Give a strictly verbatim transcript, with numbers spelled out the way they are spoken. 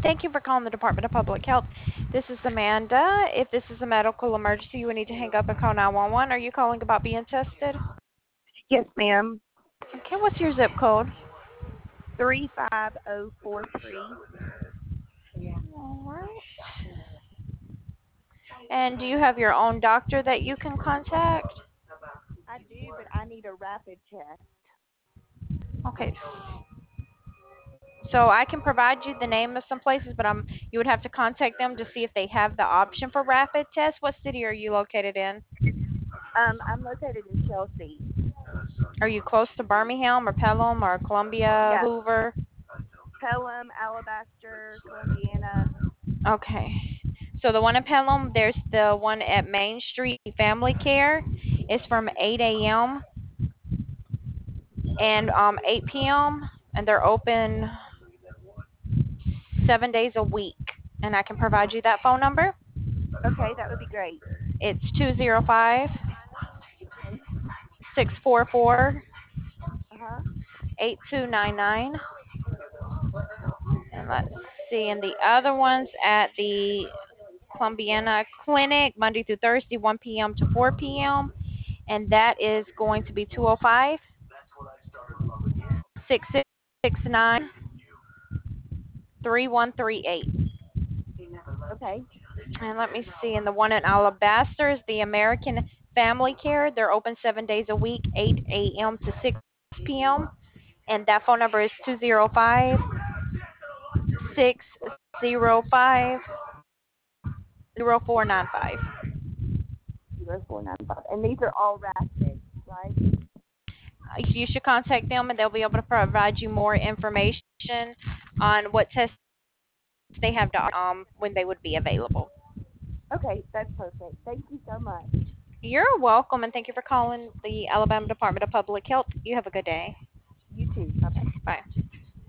Thank you for calling the Department of Public Health. This is Amanda. If this is a medical emergency, you would need to hang up and call nine one one. Are you calling about being tested? Yes, ma'am. Okay, what's your zip code? three five zero four three. All right. And do you have your own doctor that you can contact? I do, but I need a rapid test. Okay. So I can provide you the name of some places, but um, you would have to contact them to see if they have the option for rapid tests. What city are you located in? Um, I'm located in Chelsea. Are you close to Birmingham or Pelham or Columbia, Yeah, Hoover? Pelham, Alabaster, Columbiana. Okay. So the one in Pelham, there's the one at Main Street Family Care. It's from eight a m and um, eight p m and they're open seven days a week. And I can provide you that phone number. Okay, that would be great. It's two zero five, Okay. six four four, Uh huh. eight two nine nine. And let's see, and the other one's at the Columbiana Clinic, Monday through Thursday, one p m to four p m And that is going to be two oh five, six six nine, three one three eight. Okay. And let me see, and the one in Alabaster is the American Family Care. They're open seven days a week, eight a m to six p m And that phone number is two zero five, six zero five, zero four nine five. Zero four nine five. And these are all rapid, right? You should contact them and they'll be able to provide you more information on what tests they have to, um, when they would be available. Okay, that's perfect. Thank you so much. You're welcome, and thank you for calling the Alabama Department of Public Health. You have a good day. You too. Bye bye. Bye.